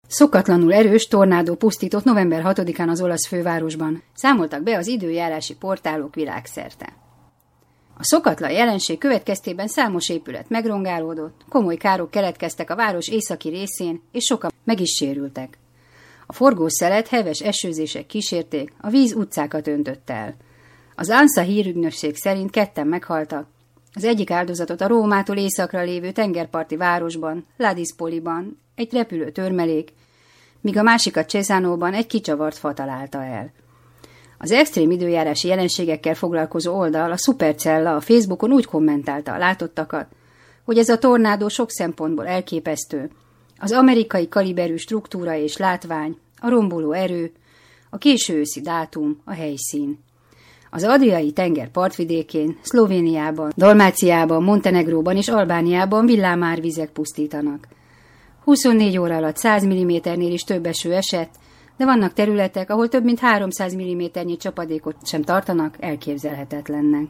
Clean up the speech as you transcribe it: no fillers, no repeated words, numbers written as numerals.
Szokatlanul erős tornádó pusztított november 6-án az olasz fővárosban, számoltak be az időjárási portálok világszerte. A szokatlan jelenség következtében számos épület megrongálódott, komoly károk keletkeztek a város északi részén, és sokan meg is sérültek. A forgószelet heves esőzések kísérték, a víz utcákat öntött el. Az ANSA hírügynökség szerint 2 meghaltak. Az egyik áldozatot a Rómától északra lévő tengerparti városban, Ladispoliban, egy repülő törmelék, míg a másikat Cesánóban egy kicsavart fa találta el. Az extrém időjárási jelenségekkel foglalkozó oldal, a Supercella a Facebookon úgy kommentálta a látottakat, hogy ez a tornádó sok szempontból elképesztő, az amerikai kaliberű struktúra és látvány, a romboló erő, a késő őszi dátum, a helyszín. Az Adriai tenger partvidékén, Szlovéniában, Dalmáciában, Montenegróban és Albániában villámárvizek pusztítanak. 24 óra alatt 100 mm-nél is több eső esett, de vannak területek, ahol több mint 300 mm-nyi csapadékot sem tartanak elképzelhetetlennek.